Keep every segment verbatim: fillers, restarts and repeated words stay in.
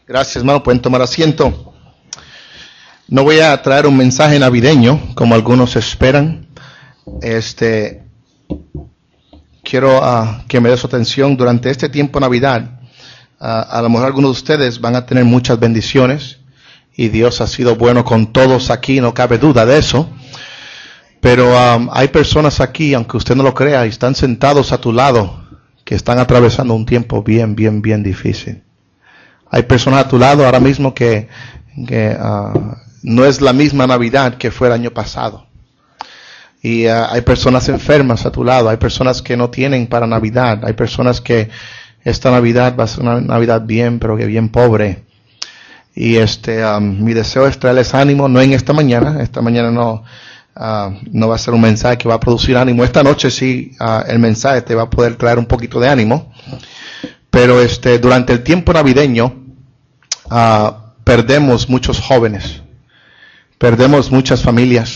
Gracias, hermano. Pueden tomar asiento. No voy a traer un mensaje navideño, como algunos esperan. Este, quiero uh, que me dé su atención. Durante este tiempo de Navidad, uh, a lo mejor algunos de ustedes van a tener muchas bendiciones. Y Dios ha sido bueno con todos aquí, no cabe duda de eso. Pero um, hay personas aquí, aunque usted no lo crea, y están sentados a tu lado, que están atravesando un tiempo bien, bien, bien difícil. Hay personas a tu lado ahora mismo que, que uh, no es la misma Navidad que fue el año pasado. Y uh, hay personas enfermas a tu lado, hay personas que no tienen para Navidad, hay personas que esta Navidad va a ser una Navidad bien, pero que bien pobre. Y este, um, mi deseo es traerles ánimo, no en esta mañana, esta mañana no... Uh, no va a ser un mensaje que va a producir ánimo. Esta noche sí, uh, el mensaje te va a poder traer un poquito de ánimo. Pero este, durante el tiempo navideño, uh, perdemos muchos jóvenes. Perdemos muchas familias.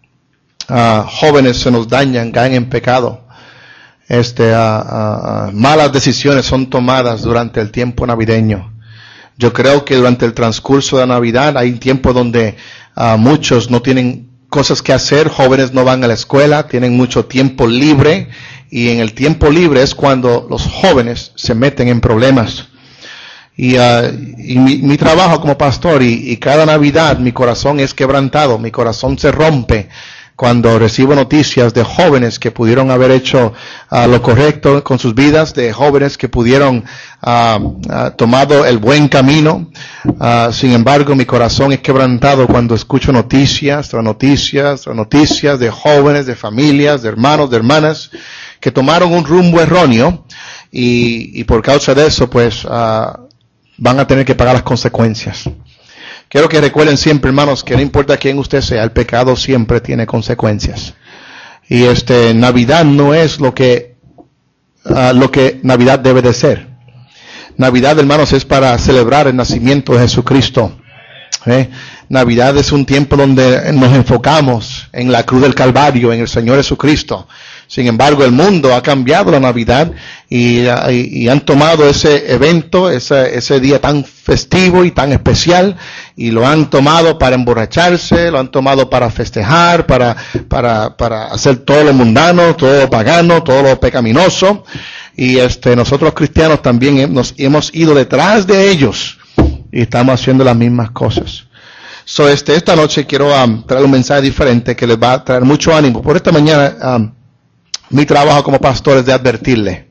Uh, jóvenes se nos dañan, caen en pecado. Este, uh, uh, uh, malas decisiones son tomadas durante el tiempo navideño. Yo creo que durante el transcurso de la Navidad hay un tiempo donde uh, muchos no tienen cosas que hacer, jóvenes no van a la escuela, tienen mucho tiempo libre, y en el tiempo libre es cuando los jóvenes se meten en problemas. Y, uh, y mi, mi trabajo como pastor, y, y cada Navidad mi corazón es quebrantado, mi corazón se rompe cuando recibo noticias de jóvenes que pudieron haber hecho uh, lo correcto con sus vidas, de jóvenes que pudieron uh, uh, tomado el buen camino. Uh, sin embargo, mi corazón es quebrantado cuando escucho noticias tras noticias tras noticias de jóvenes, de familias, de hermanos, de hermanas que tomaron un rumbo erróneo, y, y por causa de eso, pues, uh, van a tener que pagar las consecuencias. Quiero que recuerden siempre, hermanos, que no importa quién usted sea, el pecado siempre tiene consecuencias. Y este, Navidad no es lo que, uh, lo que Navidad debe de ser. Navidad, hermanos, es para celebrar el nacimiento de Jesucristo. ¿Eh? Navidad es un tiempo donde nos enfocamos en la cruz del Calvario, en el Señor Jesucristo. Sin embargo, el mundo ha cambiado la Navidad y, y, y han tomado ese evento, ese, ese día tan festivo y tan especial, y lo han tomado para emborracharse, lo han tomado para festejar, para, para, para hacer todo lo mundano, todo lo pagano, todo lo pecaminoso. Y este, nosotros cristianos también nos hemos ido detrás de ellos y estamos haciendo las mismas cosas. So, este, esta noche quiero um, traer un mensaje diferente que les va a traer mucho ánimo. Por esta mañana, um, mi trabajo como pastor es de advertirle.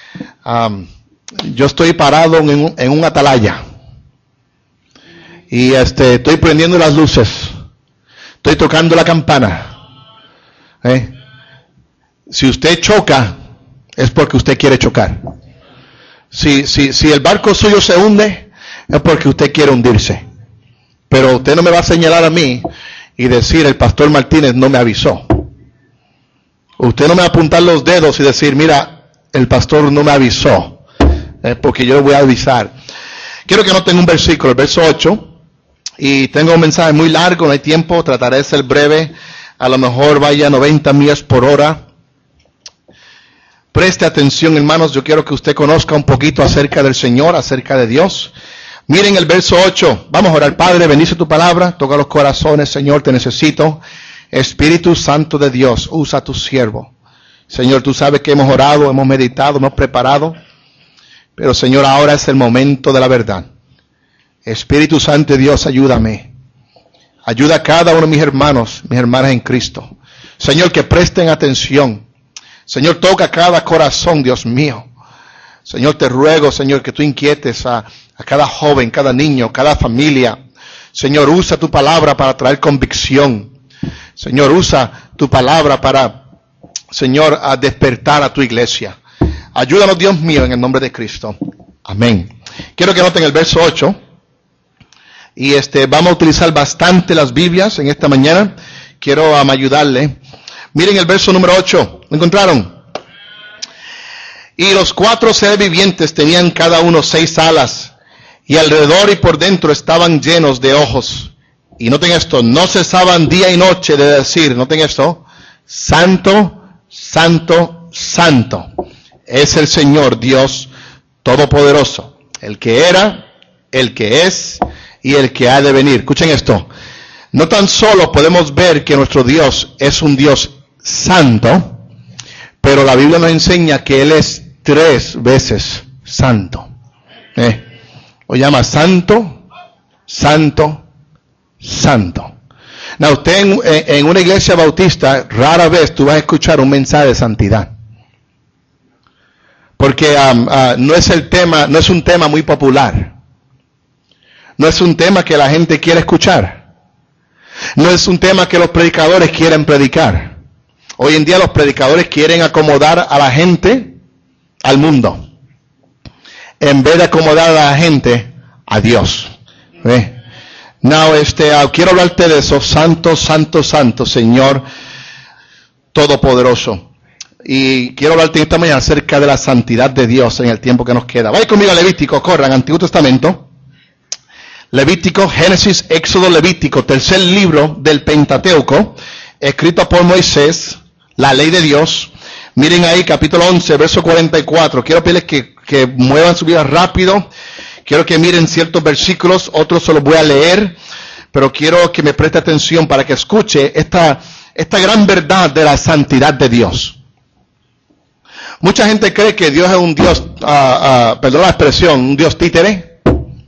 Um, yo estoy parado en un, en un atalaya. Y este, estoy prendiendo las luces. Estoy tocando la campana. ¿Eh? Si usted choca, es porque usted quiere chocar. Si, si, si el barco suyo se hunde, es porque usted quiere hundirse. Pero usted no me va a señalar a mí y decir, el pastor Martínez no me avisó. Usted no me va a apuntar los dedos y decir, mira, el pastor no me avisó, eh, porque yo le voy a avisar. Quiero que noten un versículo, el verso ocho, y tengo un mensaje muy largo, no hay tiempo, trataré de ser breve, a lo mejor vaya a noventa millas por hora. Preste atención, hermanos, yo quiero que usted conozca un poquito acerca del Señor, acerca de Dios. Miren el verso ocho, vamos a orar. Padre, bendice tu palabra, toca los corazones, Señor, te necesito. Espíritu Santo de Dios, usa a tu siervo. Señor, tú sabes que hemos orado, hemos meditado, hemos preparado. Pero Señor, ahora es el momento de la verdad. Espíritu Santo de Dios, ayúdame. Ayuda a cada uno de mis hermanos, mis hermanas en Cristo. Señor, que presten atención. Señor, toca cada corazón, Dios mío. Señor, te ruego, Señor, que tú inquietes a, a cada joven, cada niño, cada familia. Señor, usa tu palabra para traer convicción. Señor, usa tu palabra para, Señor, a despertar a tu iglesia. Ayúdanos, Dios mío, en el nombre de Cristo. Amén. Quiero que noten el verso ocho. Y este, vamos a utilizar bastante las Biblias en esta mañana. Quiero um, ayudarle. Miren el verso número ocho. ¿Lo encontraron? Y los cuatro seres vivientes tenían cada uno seis alas, y alrededor y por dentro estaban llenos de ojos. Y noten esto, no cesaban día y noche de decir, noten esto, Santo, Santo, Santo, es el Señor Dios Todopoderoso, el que era, el que es y el que ha de venir. Escuchen esto. No tan solo podemos ver que nuestro Dios es un Dios santo, pero la Biblia nos enseña que Él es tres veces santo. Eh, lo llama santo, santo, santo. Now, usted en, en una iglesia bautista, rara vez tú vas a escuchar un mensaje de santidad. Porque um, uh, no es el tema, no es un tema muy popular. No es un tema que la gente quiere escuchar. No es un tema que los predicadores quieren predicar. Hoy en día los predicadores quieren acomodar a la gente al mundo, en vez de acomodar a la gente a Dios. ¿Eh? Now, este, uh, quiero hablarte de eso. Santo, santo, santo, Señor Todopoderoso. Y quiero hablarte esta mañana acerca de la santidad de Dios en el tiempo que nos queda. Vaya conmigo a Levítico, corran, Antiguo Testamento. Levítico, Génesis, Éxodo, Levítico, tercer libro del Pentateuco, escrito por Moisés, la ley de Dios. Miren ahí, capítulo once, verso cuarenta y cuatro. Quiero pedirles que, que muevan su vida rápido. Quiero que miren ciertos versículos, otros se los voy a leer, pero quiero que me preste atención para que escuche esta, esta gran verdad de la santidad de Dios. Mucha gente cree que Dios es un Dios, uh, uh, perdón la expresión, un Dios títere.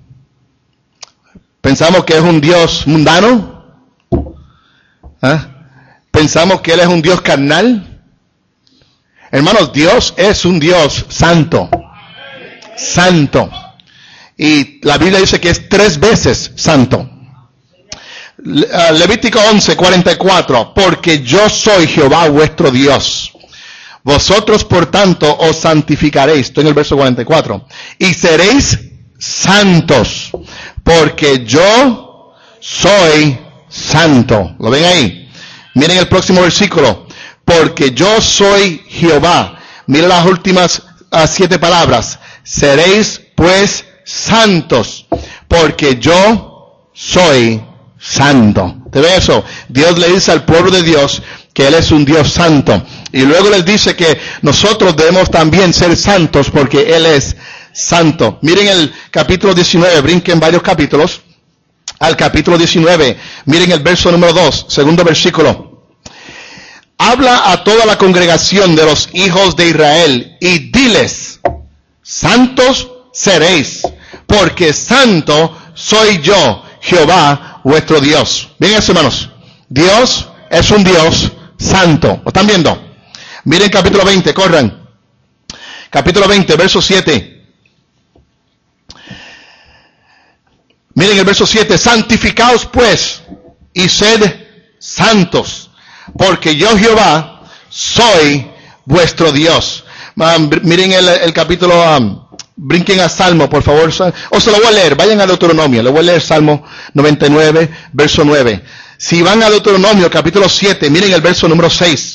Pensamos que es un Dios mundano. ¿Eh? Pensamos que Él es un Dios carnal. Hermanos, Dios es un Dios santo. Santo. Y la Biblia dice que es tres veces santo. Levítico once, cuarenta y cuatro. Porque yo soy Jehová vuestro Dios. Vosotros, por tanto, os santificaréis. Estoy en el verso cuarenta y cuatro. Y seréis santos, porque yo soy santo. ¿Lo ven ahí? Miren el próximo versículo. Porque yo soy Jehová. Miren las últimas uh, siete palabras. Seréis, pues, santos, porque yo soy santo. ¿Te ves eso? Dios le dice al pueblo de Dios que Él es un Dios santo. Y luego les dice que nosotros debemos también ser santos porque Él es santo. Miren el capítulo diecinueve, brinquen varios capítulos al capítulo diecinueve. Miren el verso número dos, segundo versículo. Habla a toda la congregación de los hijos de Israel y diles, santos seréis, porque santo soy yo, Jehová vuestro Dios. Bien eso, hermanos. Dios es un Dios santo. ¿Lo están viendo? Miren capítulo veinte, corran. Capítulo veinte, verso siete. Miren el verso siete. Santificaos pues y sed santos, porque yo Jehová soy vuestro Dios. Um, miren el, el capítulo, um, brinquen a Salmo, por favor. O se lo voy a leer, vayan a Deuteronomio. Le voy a leer Salmo noventa y nueve, verso nueve. Si van a Deuteronomio, capítulo siete, miren el verso número seis.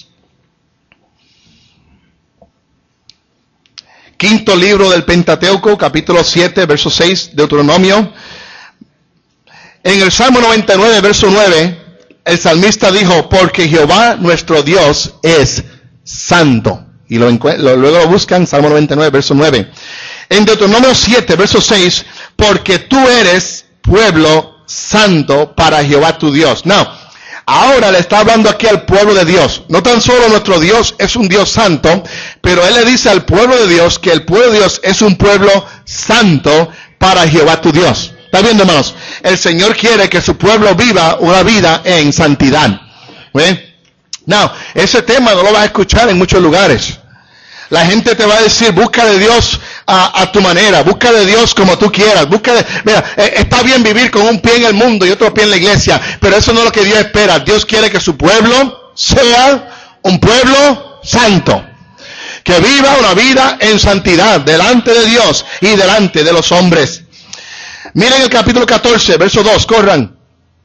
Quinto libro del Pentateuco, capítulo siete, verso seis, Deuteronomio. En el Salmo noventa y nueve, verso nueve, el salmista dijo, porque Jehová nuestro Dios es santo. Y lo, lo, luego lo buscan, Salmo noventa y nueve, verso nueve. En Deuteronomio siete, verso seis, porque tú eres pueblo santo para Jehová tu Dios. No, ahora le está hablando aquí al pueblo de Dios. No tan solo nuestro Dios es un Dios santo, pero Él le dice al pueblo de Dios que el pueblo de Dios es un pueblo santo para Jehová tu Dios. ¿Está viendo, hermanos? El Señor quiere que su pueblo viva una vida en santidad. ¿Ven? No, ese tema no lo vas a escuchar en muchos lugares. La gente te va a decir, busca de Dios a, a tu manera, busca de Dios como tú quieras, busca de, mira, eh, está bien vivir con un pie en el mundo y otro pie en la iglesia, pero eso no es lo que Dios espera. Dios quiere que su pueblo sea un pueblo santo, que viva una vida en santidad delante de Dios y delante de los hombres. Miren el capítulo catorce, verso dos, corran.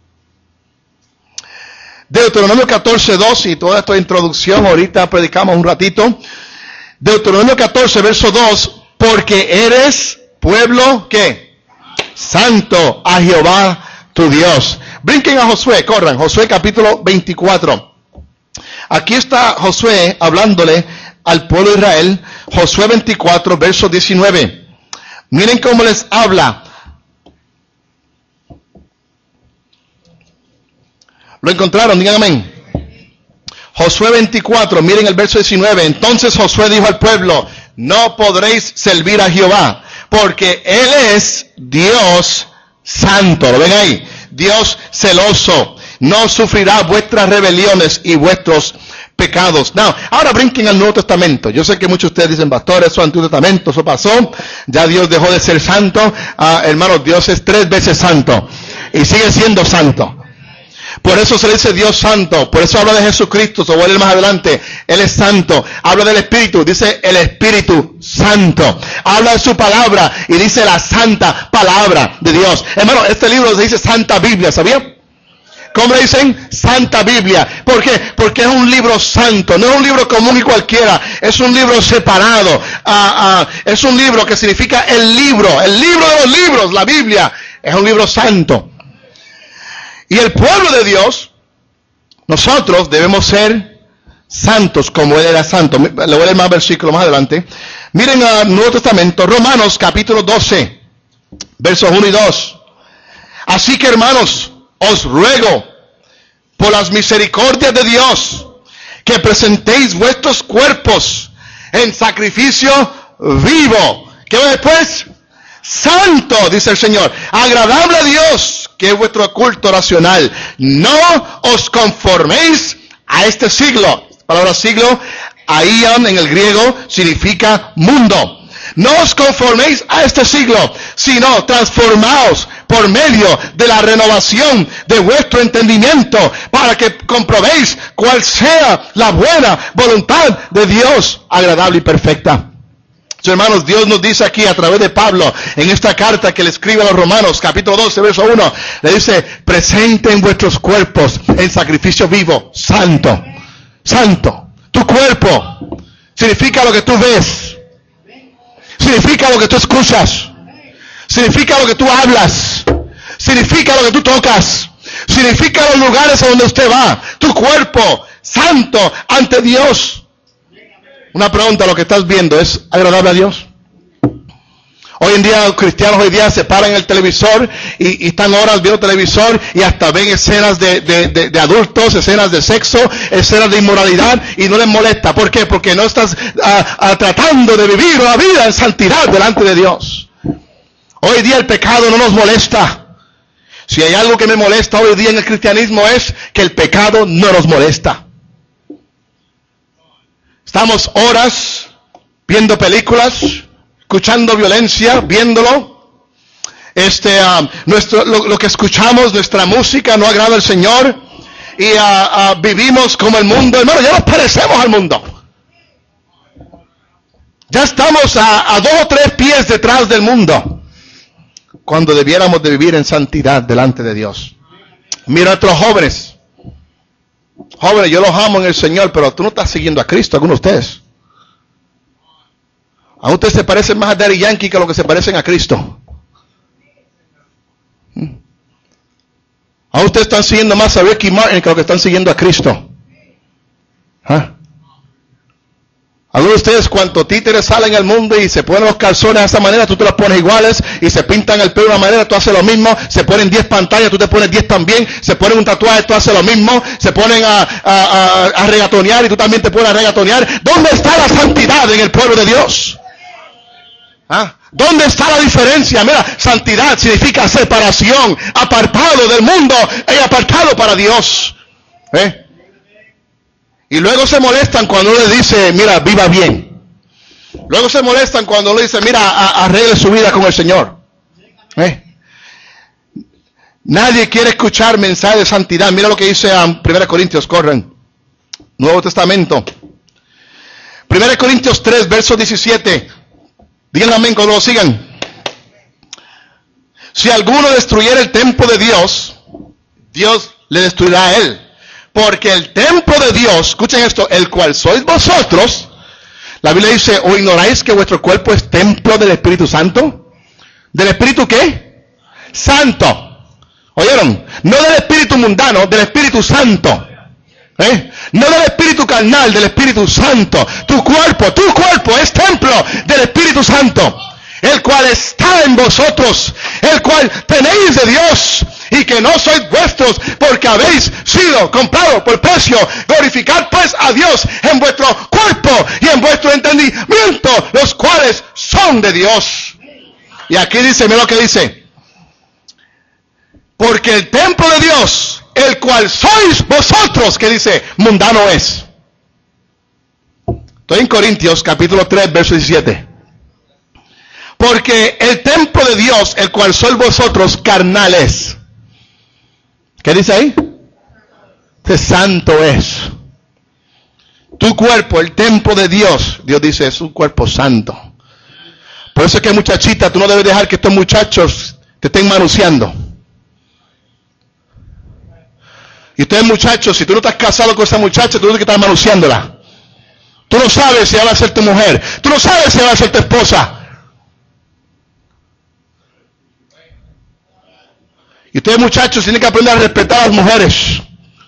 Deuteronomio catorce, dos, y toda esta introducción, ahorita predicamos un ratito. Deuteronomio catorce, verso dos, porque eres pueblo, ¿qué? Santo a Jehová tu Dios. Brinquen a Josué, corran, Josué capítulo veinticuatro. Aquí está Josué hablándole al pueblo de Israel, Josué veinticuatro, verso diecinueve. Miren cómo les habla. ¿Lo encontraron? Digan amén. Josué veinticuatro, miren el verso diecinueve. Entonces Josué dijo al pueblo: no podréis servir a Jehová, porque Él es Dios santo. ¿Lo ven ahí? Dios celoso. No sufrirá vuestras rebeliones y vuestros pecados. Now, ahora brinquen al Nuevo Testamento. Yo sé que muchos de ustedes dicen: pastor, eso es Antiguo Testamento, eso pasó. Ya Dios dejó de ser santo. Ah, hermanos, Dios es tres veces santo y sigue siendo santo. Por eso se le dice Dios santo. Por eso habla de Jesucristo. Se vuelve más adelante. Él es santo. Habla del Espíritu. Dice el Espíritu Santo. Habla de su palabra y dice la santa palabra de Dios. Hermano, este libro se dice Santa Biblia. ¿Sabía? ¿Cómo le dicen? Santa Biblia. ¿Por qué? Porque es un libro santo. No es un libro común y cualquiera. Es un libro separado. Ah, ah, es un libro que significa el libro. El libro de los libros. La Biblia. Es un libro santo. Y el pueblo de Dios, nosotros debemos ser santos como Él era santo. Le voy a leer más versículos más adelante. Miren al Nuevo Testamento, Romanos capítulo doce, versos uno y dos. Así que, hermanos, os ruego por las misericordias de Dios que presentéis vuestros cuerpos en sacrificio vivo. ¿Qué va después? Santo, dice el Señor, agradable a Dios, que es vuestro culto racional. No os conforméis a este siglo. La palabra siglo, aion en el griego, significa mundo. No os conforméis a este siglo, sino transformaos por medio de la renovación de vuestro entendimiento, para que comprobéis cuál sea la buena voluntad de Dios, agradable y perfecta. So, hermanos, Dios nos dice aquí a través de Pablo, en esta carta que le escribe a los Romanos, capítulo doce, verso uno, le dice: presenten vuestros cuerpos en sacrificio vivo, santo, santo. Tu cuerpo significa lo que tú ves, significa lo que tú escuchas, significa lo que tú hablas, significa lo que tú tocas, significa los lugares a donde usted va. Tu cuerpo santo ante Dios. Una pregunta: ¿lo que estás viendo es agradable a Dios? Hoy en día los cristianos hoy día se paran en el televisor y, y están horas viendo televisor y hasta ven escenas de, de, de, de adultos, escenas de sexo, escenas de inmoralidad, y no les molesta. ¿Por qué? Porque no estás a, a, tratando de vivir una vida en santidad delante de Dios. Hoy día el pecado no nos molesta. Si hay algo que me molesta hoy día en el cristianismo es que el pecado no nos molesta. Estamos horas viendo películas, escuchando violencia, viéndolo. Este, uh, nuestro, lo, lo que escuchamos, nuestra música no agrada al Señor. Y uh, uh, vivimos como el mundo. Hermano, ya nos parecemos al mundo. Ya estamos a, a dos o tres pies detrás del mundo, cuando debiéramos de vivir en santidad delante de Dios. Mira a otros jóvenes. Jóvenes, yo los amo en el Señor, pero tú no estás siguiendo a Cristo, algunos de ustedes. A ustedes se parecen más a Daddy Yankee que a lo que se parecen a Cristo. A ustedes están siguiendo más a Ricky Martin que a lo que están siguiendo a Cristo. ¿Ah? Algunos de ustedes, cuanto títeres salen al mundo y se ponen los calzones de esa manera, tú te los pones iguales, y se pintan el pelo de una manera, tú haces lo mismo. Se ponen diez pantallas, tú te pones diez también. Se ponen un tatuaje, tú haces lo mismo. Se ponen a, a, a, a regatonear y tú también te pones a regatonear. ¿Dónde está la santidad en el pueblo de Dios? ¿Ah? ¿Dónde está la diferencia? Mira, santidad significa separación, apartado del mundo y apartado para Dios. ¿Eh? Y luego se molestan cuando uno le dice: mira, viva bien. Luego se molestan cuando uno le dice: mira, a, arregle su vida con el Señor. ¿Eh? Nadie quiere escuchar mensajes de santidad. Mira lo que dice um, primera Corintios, corren. Nuevo Testamento. primera Corintios tres, verso diecisiete. Digan amén cuando lo sigan. Si alguno destruyera el templo de Dios, Dios le destruirá a él. Porque el templo de Dios, escuchen esto, el cual sois vosotros, la Biblia dice: ¿o ignoráis que vuestro cuerpo es templo del Espíritu Santo? ¿Del Espíritu qué? Santo. ¿Oyeron? No del Espíritu mundano, del Espíritu Santo. ¿Eh? No del Espíritu carnal, del Espíritu Santo. Tu cuerpo, tu cuerpo es templo del Espíritu Santo, el cual está en vosotros, el cual tenéis de Dios, y que no sois vuestros, porque habéis sido comprados por precio. Glorificad pues a Dios en vuestro cuerpo y en vuestro entendimiento, los cuales son de Dios. Y aquí dice, mira lo que dice: porque el templo de Dios, el cual sois vosotros, que dice, mundano es. Estoy en Corintios capítulo tres, verso diecisiete. Porque el templo de Dios, el cual sois vosotros, carnal es. ¿Qué dice ahí? Que santo es. Tu cuerpo, el templo de Dios, Dios dice, es un cuerpo santo. Por eso es que, muchachita, tú no debes dejar que estos muchachos te estén manoseando. Y ustedes, muchachos, si tú no estás casado con esa muchacha, tú tienes que estar manoseándola. Tú no sabes si va a ser tu mujer. Tú no sabes si va a ser tu esposa. Y ustedes, muchachos, tienen que aprender a respetar a las mujeres.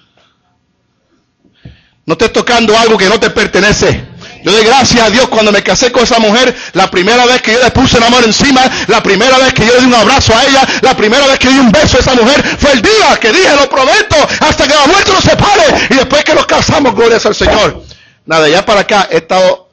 No estés tocando algo que no te pertenece. Yo doy gracias a Dios cuando me casé con esa mujer. La primera vez que yo le puse el amor encima, la primera vez que yo le di un abrazo a ella, la primera vez que le di un beso a esa mujer, fue el día que dije, lo prometo, hasta que la muerte nos separe. Y después que nos casamos, gloria al Señor. Nada, ya para acá he estado...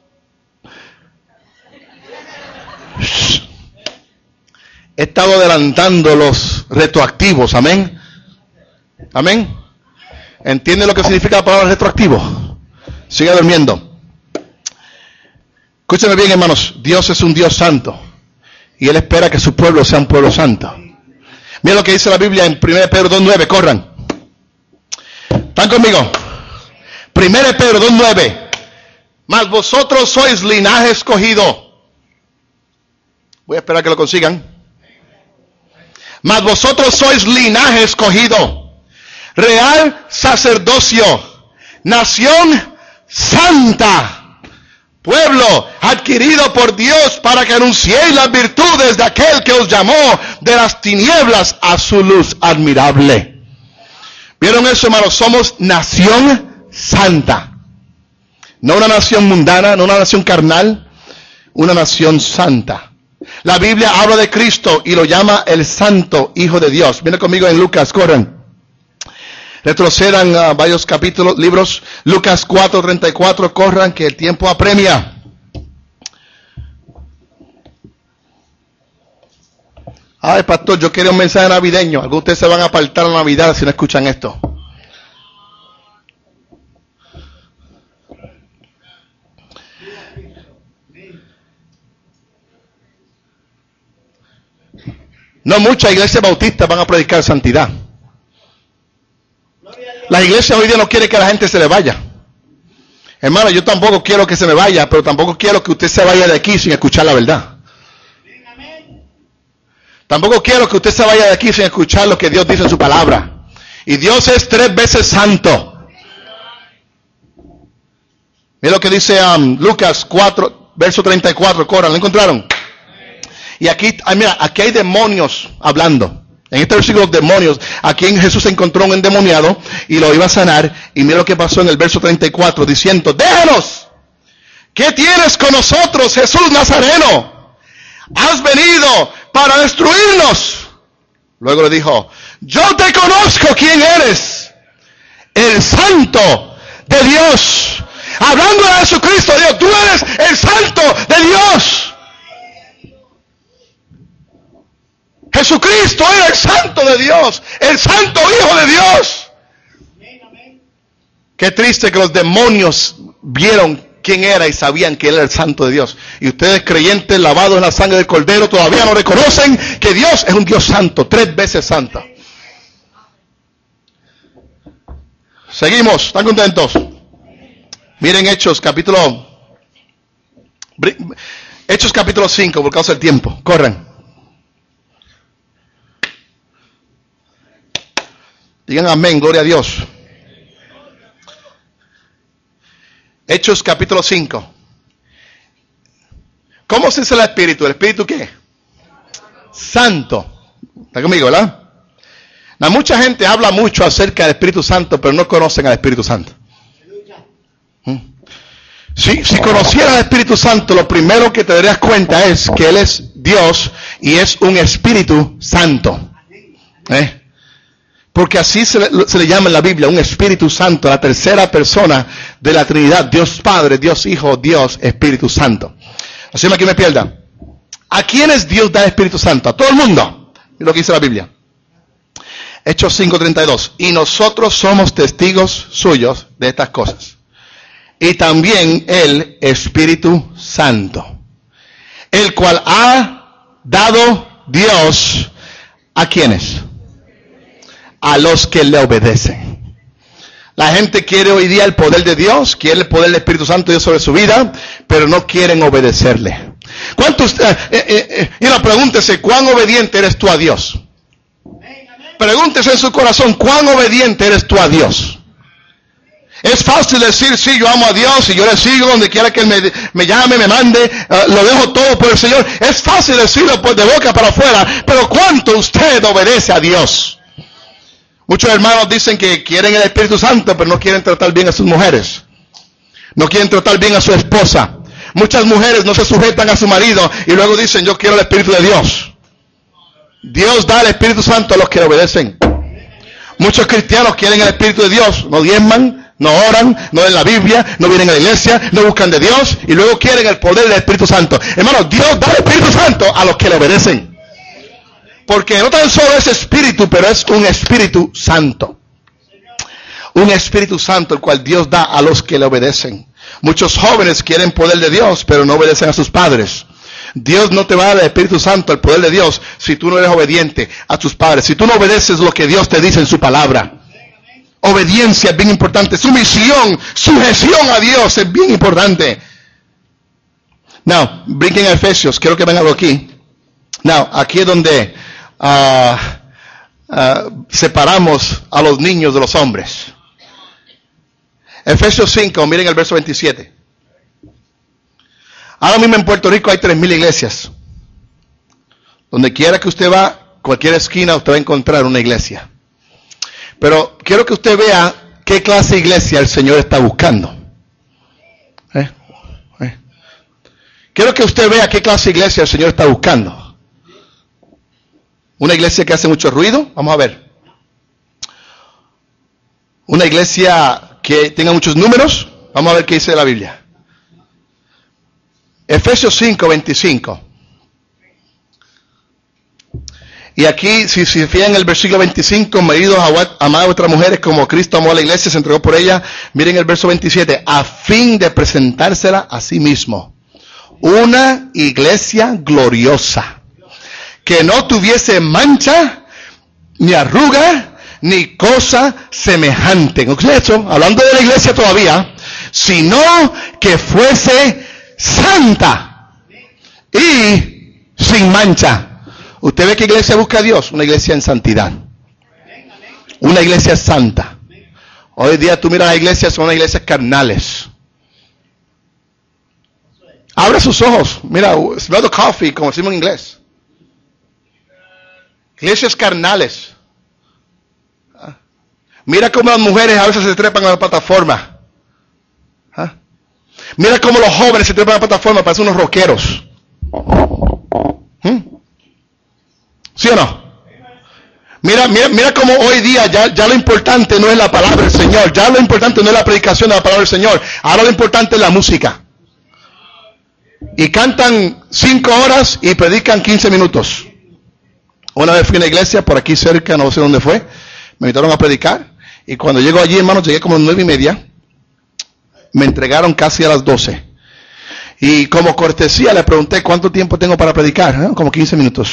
He estado adelantando los retroactivos, amén. Amén. ¿Entiende lo que significa la palabra retroactivo? Sigue durmiendo. Escúcheme bien, hermanos. Dios es un Dios santo. Y Él espera que su pueblo sea un pueblo santo. Mira lo que dice la Biblia en primera Pedro dos nueve. Corran. ¿Están conmigo? primera Pedro dos nueve. Mas vosotros sois linaje escogido. Voy a esperar que lo consigan. Mas vosotros sois linaje escogido, real sacerdocio, nación santa, pueblo adquirido por Dios para que anunciéis las virtudes de aquel que os llamó de las tinieblas a su luz admirable. ¿Vieron eso, hermanos? Somos nación santa. No una nación mundana, no una nación carnal, una nación santa. La Biblia habla de Cristo y lo llama el Santo Hijo de Dios. Viene conmigo en Lucas, corran. Retrocedan uh, varios capítulos, libros. Lucas cuatro treinta y cuatro, corran que el tiempo apremia. Ay, pastor, yo quiero un mensaje navideño. Algunos de ustedes se van a apartar la Navidad si no escuchan esto. No muchas iglesias bautistas van a predicar santidad. La iglesia hoy día no quiere que la gente se le vaya. Hermano, yo tampoco quiero que se me vaya, pero tampoco quiero que usted se vaya de aquí sin escuchar la verdad. Tampoco quiero que usted se vaya de aquí sin escuchar lo que Dios dice en su palabra. Y Dios es tres veces santo. Mira lo que dice um, Lucas cuatro, verso treinta y cuatro. Corran, ¿lo encontraron? Y aquí, mira, aquí hay demonios hablando. En este versículo, demonios. Aquí en Jesús se encontró un endemoniado y lo iba a sanar. Y mira lo que pasó en el verso treinta y cuatro, diciendo, déjanos. ¿Qué tienes con nosotros, Jesús Nazareno? Has venido para destruirnos. Luego le dijo, yo te conozco quién eres. El Santo de Dios. Hablando de Jesucristo, Dios, tú eres el Santo de Dios. Jesucristo era el Santo de Dios, el Santo Hijo de Dios. Qué triste que los demonios vieron quién era y sabían que él era el Santo de Dios. Y ustedes, creyentes lavados en la sangre del Cordero, todavía no reconocen que Dios es un Dios santo, tres veces santo. Seguimos, ¿están contentos? Miren Hechos capítulo Hechos capítulo cinco, por causa del tiempo. Corran. Digan amén, gloria a Dios. Hechos capítulo cinco. ¿Cómo se dice el Espíritu? ¿El Espíritu qué? Santo. ¿Está conmigo, verdad? La mucha gente habla mucho acerca del Espíritu Santo, pero no conocen al Espíritu Santo. ¿Mm? Si, si conocieras al Espíritu Santo, lo primero que te darías cuenta es que Él es Dios y es un Espíritu Santo. ¿Eh? Porque así se le, se le llama en la Biblia un Espíritu Santo, la tercera persona de la Trinidad, Dios Padre, Dios Hijo, Dios Espíritu Santo. Así que me pierda. ¿A quiénes Dios da el Espíritu Santo? A todo el mundo. Es lo que dice la Biblia. Hechos cinco treinta y dos. Y nosotros somos testigos suyos de estas cosas. Y también el Espíritu Santo, el cual ha dado Dios ¿a quiénes? A los que le obedecen. La gente quiere hoy día el poder de Dios, quiere el poder del Espíritu Santo de Dios sobre su vida, pero no quieren obedecerle. ¿Cuántos? Eh, eh, eh, y la pregúntese, ¿cuán obediente eres tú a Dios? Pregúntese en su corazón, ¿cuán obediente eres tú a Dios? Es fácil decir, sí, yo amo a Dios y yo le sigo donde quiera que Él me, me llame, me mande, uh, lo dejo todo por el Señor. Es fácil decirlo pues de boca para afuera, pero ¿cuánto usted obedece a Dios? Muchos hermanos dicen que quieren el Espíritu Santo, pero no quieren tratar bien a sus mujeres. No quieren tratar bien a su esposa. Muchas mujeres no se sujetan a su marido y luego dicen, yo quiero el Espíritu de Dios. Dios da el Espíritu Santo a los que le obedecen. Muchos cristianos quieren el Espíritu de Dios, no diezman, no oran, no leen la Biblia, no vienen a la iglesia, no buscan de Dios y luego quieren el poder del Espíritu Santo. Hermanos, Dios da el Espíritu Santo a los que le obedecen. Porque no tan solo es Espíritu, pero es un Espíritu Santo. Un Espíritu Santo el cual Dios da a los que le obedecen. Muchos jóvenes quieren poder de Dios, pero no obedecen a sus padres. Dios no te va a dar el Espíritu Santo, el poder de Dios, si tú no eres obediente a tus padres. Si tú no obedeces lo que Dios te dice en su palabra. Obediencia es bien importante. Sumisión, sujeción a Dios es bien importante. Now, brinquen a Efesios. Quiero que vengan aquí. Now, aquí es donde uh, uh, separamos a los niños de los hombres. Efesios cinco, miren el verso veintisiete. Ahora mismo en Puerto Rico hay tres mil iglesias. Donde quiera que usted va, cualquier esquina usted va a encontrar una iglesia. Pero quiero que usted vea qué clase de iglesia el Señor está buscando. ¿Eh? ¿Eh? Quiero que usted vea qué clase de iglesia el Señor está buscando. Una iglesia que hace mucho ruido, vamos a ver. Una iglesia que tenga muchos números, vamos a ver qué dice la Biblia. Efesios cinco, veinticinco. Y aquí, si se fijan en el versículo veinticinco, maridos, amad a vuestras mujeres como Cristo amó a la iglesia, se entregó por ella. Miren el verso veintisiete, a fin de presentársela a sí mismo. Una iglesia gloriosa, que no tuviese mancha, ni arruga, ni cosa semejante. Eso, hablando de la iglesia todavía, sino que fuese santa y sin mancha. ¿Usted ve qué iglesia busca a Dios? Una iglesia en santidad. Una iglesia santa. Hoy día tú miras las iglesias, son unas iglesias carnales. Abre sus ojos. Mira, smell the coffee, como decimos en inglés. Iglesias carnales. Mira cómo las mujeres a veces se trepan a la plataforma. ¿Ah? Mira cómo los jóvenes se trepan a la plataforma, parecen unos rockeros. ¿Mm? ¿Sí o no? Mira, mira, mira cómo hoy día ya, ya lo importante no es la palabra del Señor, ya lo importante no es la predicación de la palabra del Señor, ahora lo importante es la música. Y cantan cinco horas y predican quince minutos. Una vez fui a una iglesia por aquí cerca, no sé dónde fue, me invitaron a predicar, y cuando llego allí, hermanos, llegué como a las nueve y media, me entregaron casi a las doce. Y como cortesía le pregunté cuánto tiempo tengo para predicar, ¿eh? Como quince minutos.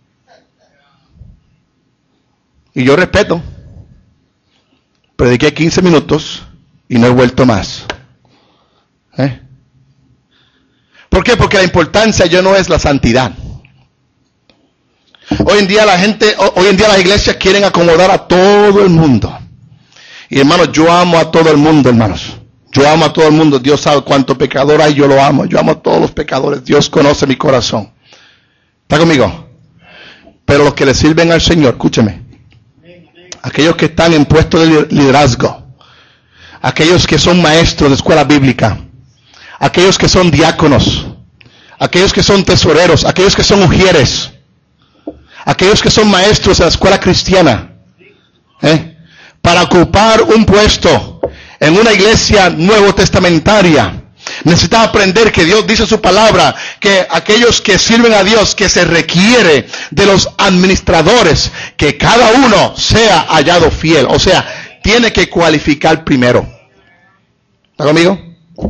Y yo respeto. Prediqué quince minutos y no he vuelto más. ¿Eh? ¿Por qué? Porque la importancia ya no es la santidad. Hoy en día la gente, hoy en día las iglesias quieren acomodar a todo el mundo. Y hermanos, yo amo a todo el mundo, hermanos. Yo amo a todo el mundo. Dios sabe cuánto pecador hay, yo lo amo. Yo amo a todos los pecadores. Dios conoce mi corazón. ¿Está conmigo? Pero los que le sirven al Señor, escúcheme. Aquellos que están en puesto de liderazgo, aquellos que son maestros de escuela bíblica, aquellos que son diáconos, aquellos que son tesoreros, aquellos que son ujieres, aquellos que son maestros de la escuela cristiana, ¿Eh? Para ocupar un puesto en una iglesia nuevo testamentaria, necesitas aprender que Dios dice en su palabra que aquellos que sirven a Dios, que se requiere de los administradores, que cada uno sea hallado fiel. O sea, tiene que cualificar primero. ¿Está conmigo?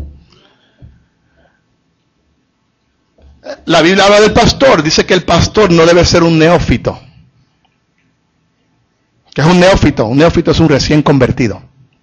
La Biblia habla del pastor. Dice que el pastor no debe ser un neófito. ¿Qué es un neófito? Un neófito es un recién convertido.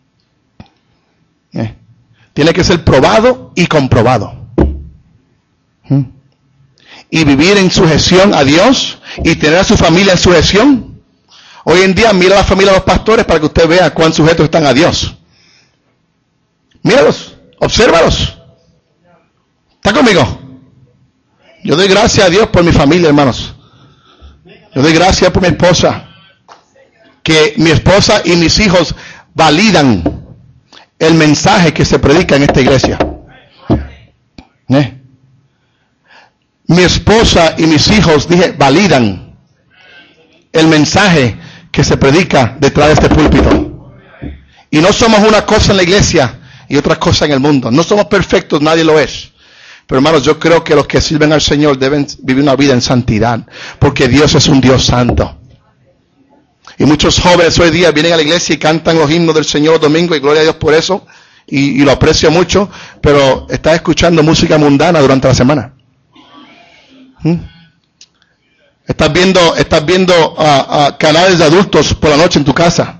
¿Eh? Tiene que ser probado y comprobado. ¿Mm? Y vivir en sujeción a Dios y tener a su familia en sujeción. Hoy en día mira la familia de los pastores para que usted vea cuán sujetos están a Dios. Míralos, obsérvalos. ¿Está conmigo? Yo doy gracias a Dios por mi familia, hermanos. Yo doy gracias por mi esposa. Que mi esposa y mis hijos validan el mensaje que se predica en esta iglesia. ¿Eh? Mi esposa y mis hijos, dije, validan el mensaje que se predica detrás de este púlpito. Y no somos una cosa en la iglesia y otra cosa en el mundo. No somos perfectos, nadie lo es. Pero hermanos, yo creo que los que sirven al Señor deben vivir una vida en santidad, porque Dios es un Dios santo. Y muchos jóvenes hoy día vienen a la iglesia y cantan los himnos del Señor domingo, y gloria a Dios por eso, y, y lo aprecio mucho, pero estás escuchando música mundana durante la semana. ¿Mm? Estás viendo, estás viendo uh, uh, canales de adultos por la noche en tu casa.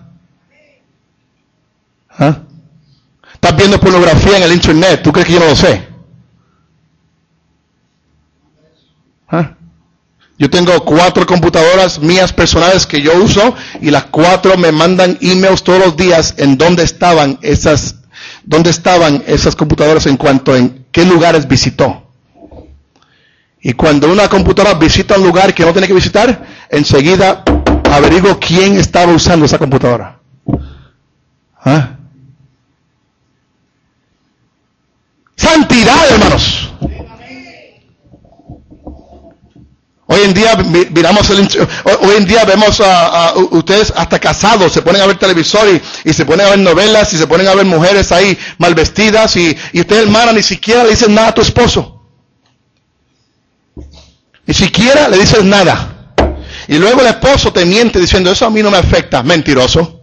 ¿Ah? Estás viendo pornografía en el internet. ¿Tú crees que yo no lo sé? ¿Ah? Yo tengo cuatro computadoras mías personales que yo uso, y las cuatro me mandan emails todos los días en dónde estaban esas, dónde estaban esas computadoras en cuanto a en qué lugares visitó. Y cuando una computadora visita un lugar que no tiene que visitar, enseguida averiguo quién estaba usando esa computadora. ¿Ah? Santidad, hermanos. Hoy en día miramos el, hoy en día vemos a, a ustedes hasta casados se ponen a ver televisor y, y se ponen a ver novelas y se ponen a ver mujeres ahí mal vestidas, y, y usted, hermana, ni siquiera le dices nada a tu esposo. Ni siquiera le dices nada. Y luego el esposo te miente diciendo, eso a mí no me afecta. Mentiroso.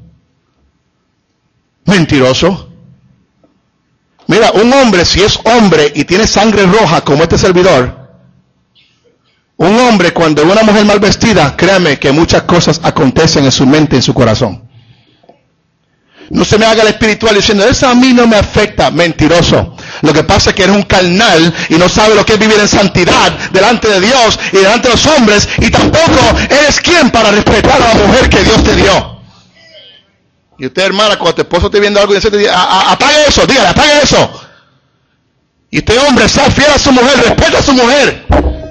Mentiroso. Mira, un hombre, si es hombre y tiene sangre roja como este servidor, un hombre cuando ve una mujer mal vestida, créame que muchas cosas acontecen en su mente, en su corazón. No se me haga el espiritual diciendo, eso a mí no me afecta. Mentiroso. Lo que pasa es que eres un carnal y no sabes lo que es vivir en santidad delante de Dios y delante de los hombres, y tampoco eres quien para respetar a la mujer que Dios te dio. Y usted, hermana, cuando tu esposo esté viendo algo y dice, apague eso, dígale, apague eso. Y usted, hombre, sea fiel a su mujer, respeta a su mujer.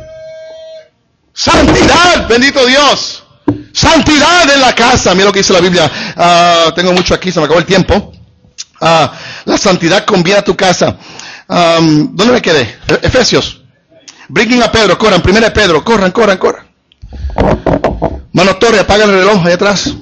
Santidad, bendito Dios. Santidad en la casa. Mira lo que dice la Biblia. Uh, tengo mucho aquí, se me acabó el tiempo. Uh, la santidad conviene a tu casa. Um, ¿Dónde me quedé? Efesios. Brinquen a Pedro, corran. Primera de Pedro, corran, corran, corran. Mano Torre, apaga el reloj ahí atrás.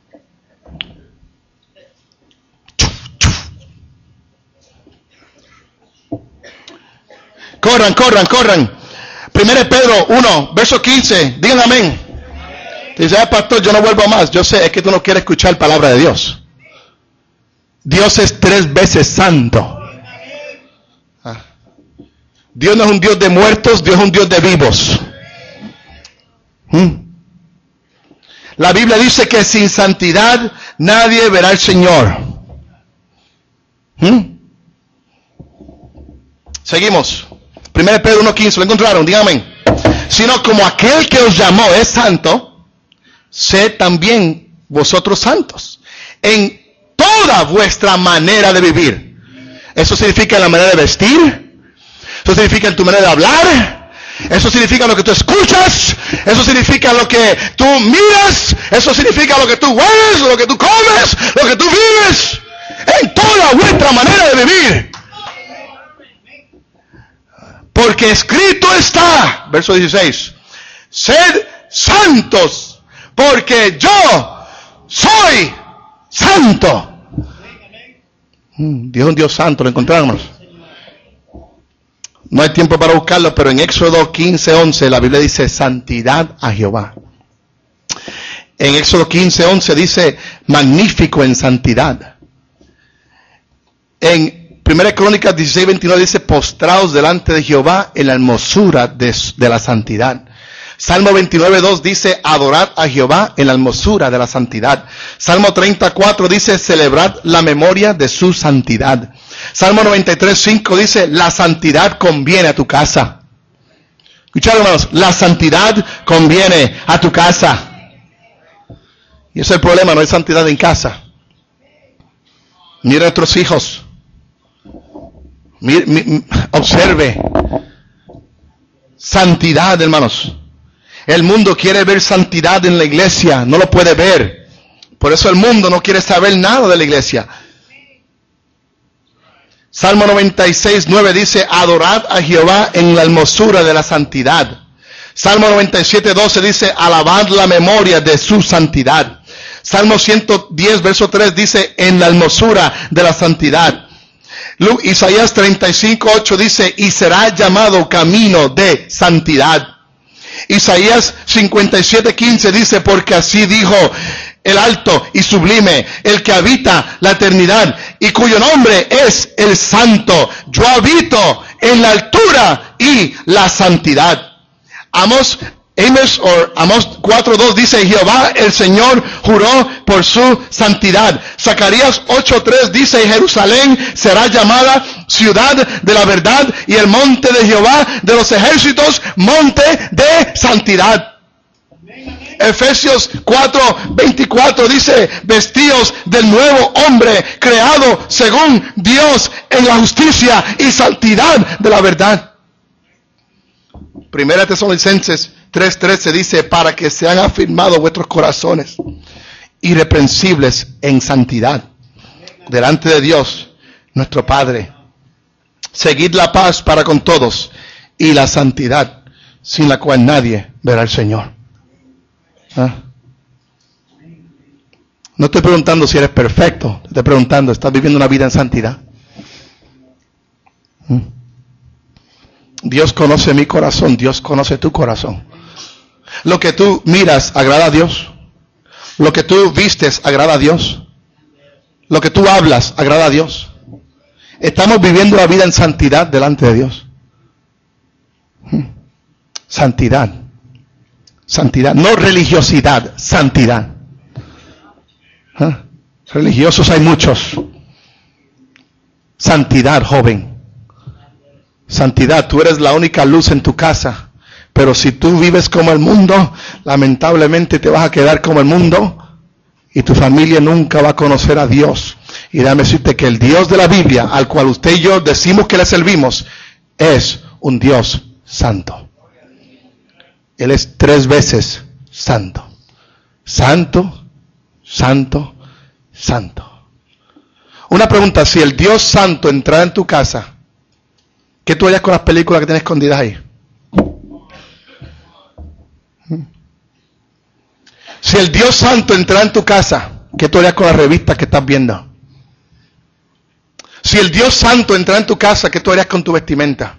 Corran, corran, corran. Primera de Pedro uno, verso quince. Digan amén. Dice, ah, pastor, yo no vuelvo más. Yo sé, es que tú no quieres escuchar palabra de Dios. Dios es tres veces santo. Ah. Dios no es un Dios de muertos, Dios es un Dios de vivos. ¿Mm? La Biblia dice que sin santidad nadie verá al Señor. ¿Mm? Seguimos. Primera de Pedro uno quince, ¿lo encontraron? Díganme. Sino como aquel que os llamó es santo, sed también vosotros santos en toda vuestra manera de vivir. Eso significa en la manera de vestir, eso significa en tu manera de hablar, eso significa lo que tú escuchas, eso significa lo que tú miras, eso significa lo que tú hueles, lo que tú comes, lo que tú vives, en toda vuestra manera de vivir. Porque escrito está, verso dieciséis, sed santos, porque yo soy santo. Dios es un Dios santo, lo encontramos. No hay tiempo para buscarlo, pero en Éxodo quince once la Biblia dice santidad a Jehová. En Éxodo quince once dice magnífico en santidad. En Primera Crónicas dieciséis veintinueve dice postrados delante de Jehová en la hermosura de, de la santidad. Salmo veintinueve dos dice adorad a Jehová en la hermosura de la santidad. Salmo treinta y cuatro dice celebrad la memoria de su santidad. Salmo noventa y tres cinco dice la santidad conviene a tu casa. Escuchad, hermanos, la santidad conviene a tu casa. Y ese es el problema, no hay santidad en casa. Mira a nuestros hijos. Mire, mi, observe. Santidad, hermanos. El mundo quiere ver santidad en la iglesia, no lo puede ver. Por eso el mundo no quiere saber nada de la iglesia. Salmo noventa y seis nueve dice, adorad a Jehová en la hermosura de la santidad. Salmo noventa y siete doce dice, alabad la memoria de su santidad. Salmo ciento diez verso tres dice, en la hermosura de la santidad. Isaías treinta y cinco ocho dice, y será llamado camino de santidad. Isaías cincuenta y siete quince dice, porque así dijo el alto y sublime, el que habita la eternidad y cuyo nombre es el santo. Yo habito en la altura y la santidad. Amos, Amos, o Amos cuatro dos dice, Jehová el Señor juró por su santidad. Zacarías ocho tres dice, Jerusalén será llamada ciudad de la verdad y el monte de Jehová de los ejércitos, monte de santidad. Efesios cuatro veinticuatro dice, vestíos del nuevo hombre, creado según Dios en la justicia y santidad de la verdad. Primera Tesalonicenses tres trece dice, para que sean afirmados vuestros corazones, irreprensibles en santidad, delante de Dios, nuestro Padre. Seguid la paz para con todos y la santidad, sin la cual nadie verá al Señor. ¿Ah? No estoy preguntando si eres perfecto, estoy preguntando, ¿estás viviendo una vida en santidad? ¿Mm? Dios conoce mi corazón, Dios conoce tu corazón. Lo que tú miras agrada a Dios. Lo que tú vistes agrada a Dios. Lo que tú hablas agrada a Dios. Estamos viviendo la vida en santidad delante de Dios. ¿Mm? Santidad. Santidad, no religiosidad, santidad. ¿Eh? Religiosos hay muchos. Santidad, joven. Santidad, tú eres la única luz en tu casa. Pero si tú vives como el mundo, lamentablemente te vas a quedar como el mundo y tu familia nunca va a conocer a Dios. Y déjame decirte que el Dios de la Biblia, al cual usted y yo decimos que le servimos, es un Dios santo. Él es tres veces santo. Santo, santo, santo. Una pregunta, si el Dios santo entrara en tu casa, ¿qué tú harías con las películas que tienes escondidas ahí? Si el Dios santo entrara en tu casa, ¿qué tú harías con las revistas que estás viendo? Si el Dios santo entrara en tu casa, ¿qué tú harías con tu vestimenta?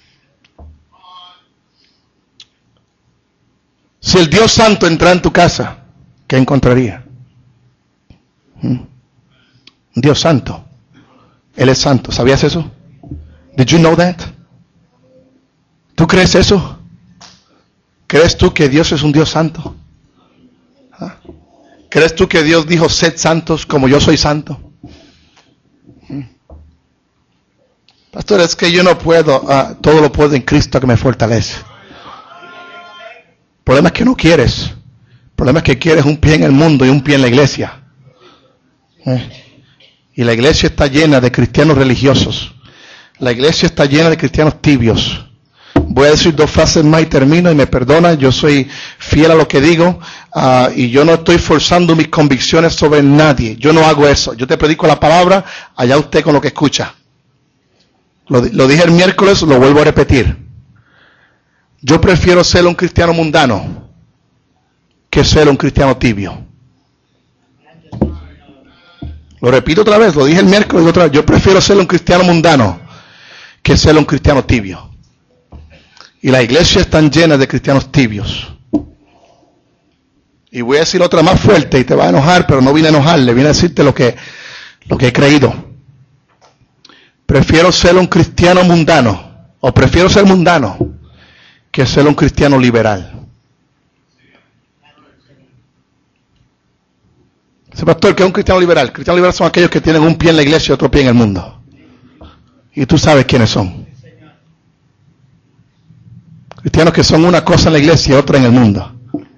Si el Dios santo entrara en tu casa, ¿qué encontraría? ¿Mm? Dios santo. Él es santo. ¿Sabías eso? Did you know that? ¿Tú crees eso? ¿Crees tú que Dios es un Dios santo? ¿Ah? ¿Crees tú que Dios dijo, sed santos como yo soy santo? ¿Mm? Pastor, es que yo no puedo, uh, todo lo puedo en Cristo que me fortalece. El problema es que no quieres. El problema es que quieres un pie en el mundo y un pie en la iglesia. ¿Eh? Y la iglesia está llena de cristianos religiosos. La iglesia está llena de cristianos tibios. Voy a decir dos frases más y termino, y me perdona, yo soy fiel a lo que digo, uh, y yo no estoy forzando mis convicciones sobre nadie. Yo no hago eso. Yo te predico la palabra, allá usted con lo que escucha. Lo, lo dije el miércoles, lo vuelvo a repetir. Yo prefiero ser un cristiano mundano que ser un cristiano tibio. Lo repito otra vez, lo dije el miércoles y otra vez. Yo prefiero ser un cristiano mundano que ser un cristiano tibio. Y las iglesias están llenas de cristianos tibios. Y voy a decir otra más fuerte y te va a enojar, pero no vine a enojarle, vine a decirte lo que, lo que he creído. Prefiero ser un cristiano mundano, o prefiero ser mundano, que ser un cristiano liberal. Ese pastor, que es un cristiano liberal. Cristianos liberales son aquellos que tienen un pie en la iglesia y otro pie en el mundo. Y tú sabes quiénes son. Cristianos que son una cosa en la iglesia y otra en el mundo.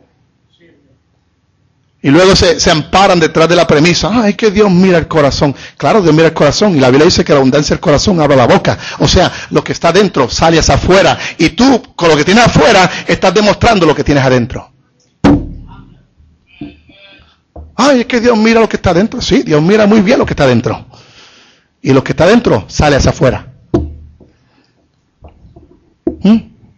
Y luego se, se amparan detrás de la premisa, ah, es que Dios mira el corazón. Claro, Dios mira el corazón. Y la Biblia dice que la abundancia del corazón abre la boca. O sea, lo que está dentro sale hacia afuera. Y tú, con lo que tienes afuera, estás demostrando lo que tienes adentro. Ay, es que Dios mira lo que está dentro. Sí, Dios mira muy bien lo que está dentro. Y lo que está dentro sale hacia afuera. ¿Mm?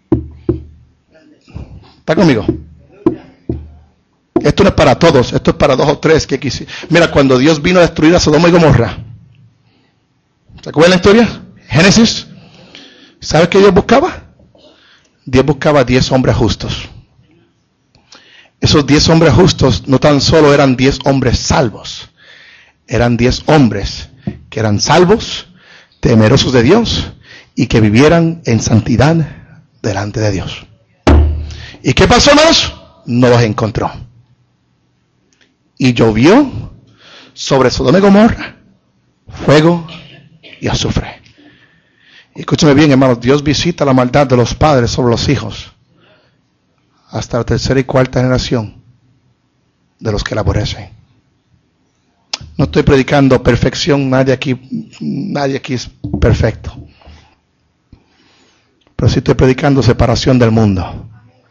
¿Está conmigo? Esto no es para todos, esto es para dos o tres que quisieron. Mira, cuando Dios vino a destruir a Sodoma y Gomorra, ¿se acuerdan la historia? Génesis. ¿Sabes qué Dios buscaba? Dios buscaba diez hombres justos. Esos diez hombres justos no tan solo eran diez hombres salvos, eran diez hombres que eran salvos, temerosos de Dios y que vivieran en santidad delante de Dios. ¿Y qué pasó, hermanos? No los encontró. Y llovió sobre Sodoma y Gomorra fuego y azufre. Y escúchame bien, hermanos, Dios visita la maldad de los padres sobre los hijos hasta la tercera y cuarta generación de los que la aborrecen. No estoy predicando perfección, nadie aquí, nadie aquí es perfecto. Pero sí estoy predicando separación del mundo.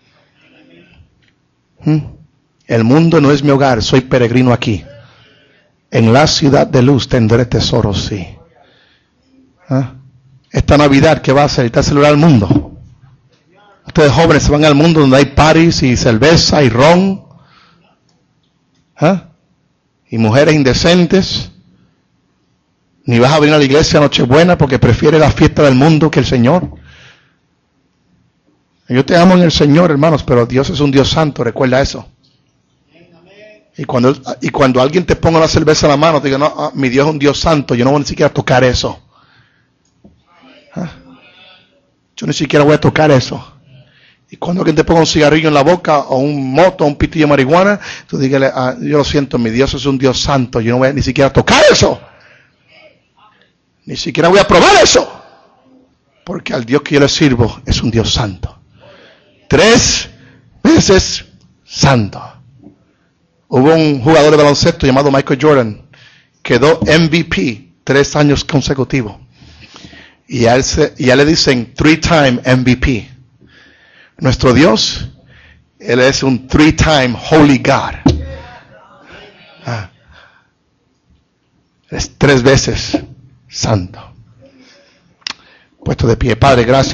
¿Mm? El mundo no es mi hogar, soy peregrino aquí. En la ciudad de luz tendré tesoros, sí. ¿Ah? Esta Navidad, ¿qué va a hacer? ¿Está a celebrar el mundo? Ustedes jóvenes se van al mundo donde hay parties y cerveza y ron. ¿Ah? Y mujeres indecentes. Ni vas a venir a la iglesia a Nochebuena porque prefieres la fiesta del mundo que el Señor. Yo te amo en el Señor, hermanos, pero Dios es un Dios santo, recuerda eso. Y cuando, y cuando alguien te ponga la cerveza en la mano, te diga, no, ah, mi Dios es un Dios santo, yo no voy ni siquiera a tocar eso. ¿Ah? Yo ni siquiera voy a tocar eso. Y cuando alguien te ponga un cigarrillo en la boca, o un moto, o un pitillo de marihuana, tú dígale, ah, yo lo siento, mi Dios es un Dios santo, yo no voy a ni siquiera a tocar eso. Ni siquiera voy a probar eso. Porque al Dios que yo le sirvo es un Dios santo. Tres veces santo. Hubo un jugador de baloncesto llamado Michael Jordan, quedó M V P tres años consecutivos. Y a él, se, y a él le dicen three-time M V P. Nuestro Dios, Él es un three-time Holy God. Ah. Es tres veces santo. Puesto de pie. Padre, gracias.